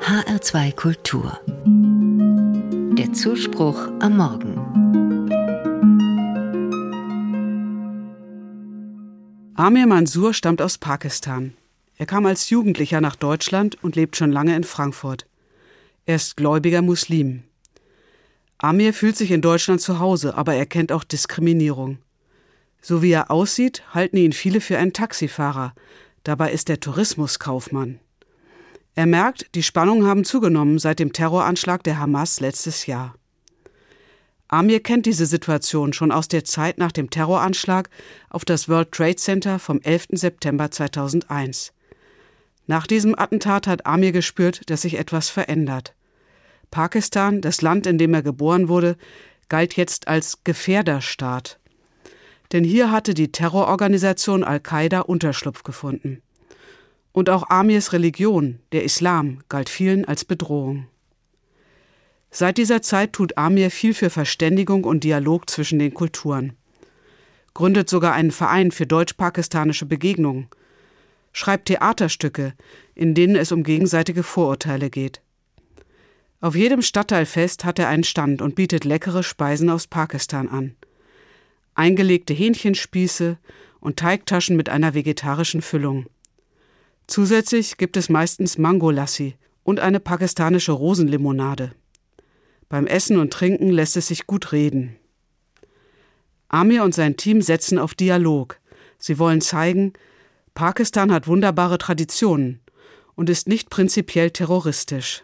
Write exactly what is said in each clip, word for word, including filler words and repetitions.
H R zwei Kultur. Der Zuspruch am Morgen. Amir Mansour stammt aus Pakistan. Er kam als Jugendlicher nach Deutschland und lebt schon lange in Frankfurt. Er ist gläubiger Muslim. Amir fühlt sich in Deutschland zu Hause, aber er kennt auch Diskriminierung. So wie er aussieht, halten ihn viele für einen Taxifahrer. Dabei ist er Tourismuskaufmann. Er merkt, die Spannungen haben zugenommen seit dem Terroranschlag der Hamas letztes Jahr. Amir kennt diese Situation schon aus der Zeit nach dem Terroranschlag auf das World Trade Center vom elften September zweitausendeins. Nach diesem Attentat hat Amir gespürt, dass sich etwas verändert. Pakistan, das Land, in dem er geboren wurde, galt jetzt als Gefährderstaat. Denn hier hatte die Terrororganisation Al-Qaida Unterschlupf gefunden. Und auch Amirs Religion, der Islam, galt vielen als Bedrohung. Seit dieser Zeit tut Amir viel für Verständigung und Dialog zwischen den Kulturen. Gründet sogar einen Verein für deutsch-pakistanische Begegnungen. Schreibt Theaterstücke, in denen es um gegenseitige Vorurteile geht. Auf jedem Stadtteilfest hat er einen Stand und bietet leckere Speisen aus Pakistan an. Eingelegte Hähnchenspieße und Teigtaschen mit einer vegetarischen Füllung. Zusätzlich gibt es meistens Mango-Lassi und eine pakistanische Rosenlimonade. Beim Essen und Trinken lässt es sich gut reden. Amir und sein Team setzen auf Dialog. Sie wollen zeigen, Pakistan hat wunderbare Traditionen und ist nicht prinzipiell terroristisch.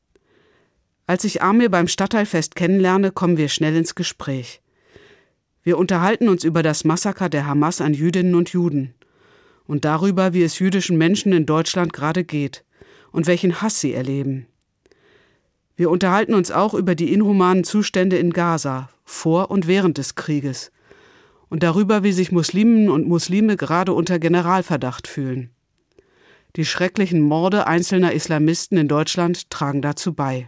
Als ich Amir beim Stadtteilfest kennenlerne, kommen wir schnell ins Gespräch. Wir unterhalten uns über das Massaker der Hamas an Jüdinnen und Juden und darüber, wie es jüdischen Menschen in Deutschland gerade geht und welchen Hass sie erleben. Wir unterhalten uns auch über die inhumanen Zustände in Gaza, vor und während des Krieges, und darüber, wie sich Musliminnen und Muslime gerade unter Generalverdacht fühlen. Die schrecklichen Morde einzelner Islamisten in Deutschland tragen dazu bei.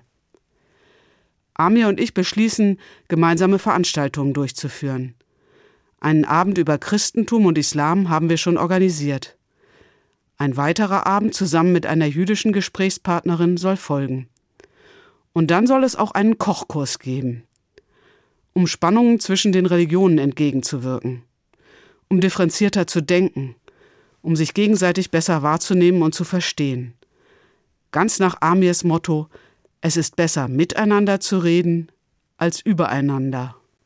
Amir und ich beschließen, gemeinsame Veranstaltungen durchzuführen. Einen Abend über Christentum und Islam haben wir schon organisiert. Ein weiterer Abend zusammen mit einer jüdischen Gesprächspartnerin soll folgen. Und dann soll es auch einen Kochkurs geben, um Spannungen zwischen den Religionen entgegenzuwirken, um differenzierter zu denken, um sich gegenseitig besser wahrzunehmen und zu verstehen. Ganz nach Amirs Motto: Es ist besser, miteinander zu reden, als übereinander.